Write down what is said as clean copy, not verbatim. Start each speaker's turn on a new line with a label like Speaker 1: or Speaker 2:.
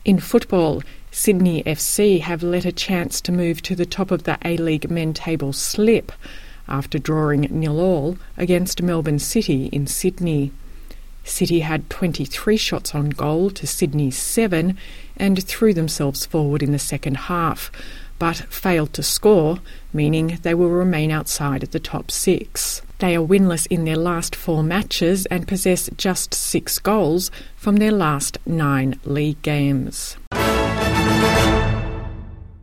Speaker 1: In football, Sydney FC have let a chance to move to the top of the A-League men table slip after drawing 0-0 against Melbourne City in Sydney. City had 23 shots on goal to Sydney's 7 and threw themselves forward in the second half, but failed to score, meaning they will remain outside of the top 6. They are winless in their last 4 matches and possess just 6 goals from their last 9 league games.